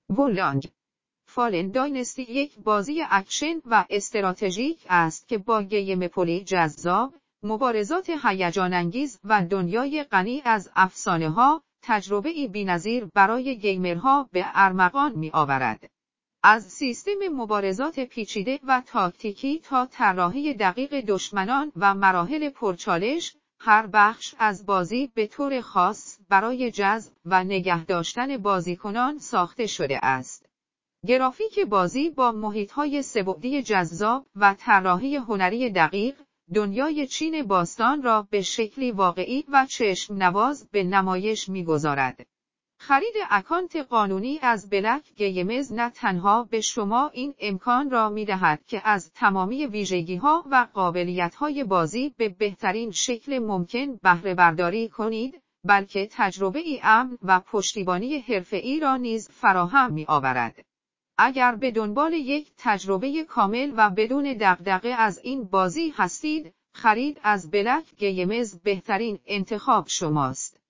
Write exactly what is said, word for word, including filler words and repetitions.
وولانگ فالن داینستی یک بازی اکشن و استراتژیک است که با گیم پلی جذاب، مبارزات هیجان‌انگیز و دنیای غنی از افسانه‌ها، تجربه‌ای بی‌نظیر برای گیمرها به ارمغان می‌آورد. از سیستم مبارزات پیچیده و تاکتیکی تا طراحی دقیق دشمنان و مراحل پرچالش، هر بخش از بازی به طور خاص برای جذب و نگه داشتن بازیکنان ساخته شده است. گرافیک بازی با محیط‌های سه‌بعدی جذاب و طراحی هنری دقیق، دنیای چین باستان را به شکلی واقعی و چشم‌نواز به نمایش می‌گذارد. خرید اکانت قانونی از بلک گیمز نه تنها به شما این امکان را می‌دهد که از تمامی ویژگی‌ها و قابلیت‌های بازی به بهترین شکل ممکن بهره برداری کنید، بلکه تجربه‌ای امن و پشتیبانی حرفه‌ای را نیز فراهم می‌آورد. اگر به دنبال یک تجربه کامل و بدون دغدغه از این بازی هستید، خرید از بلک گیمز بهترین انتخاب شماست.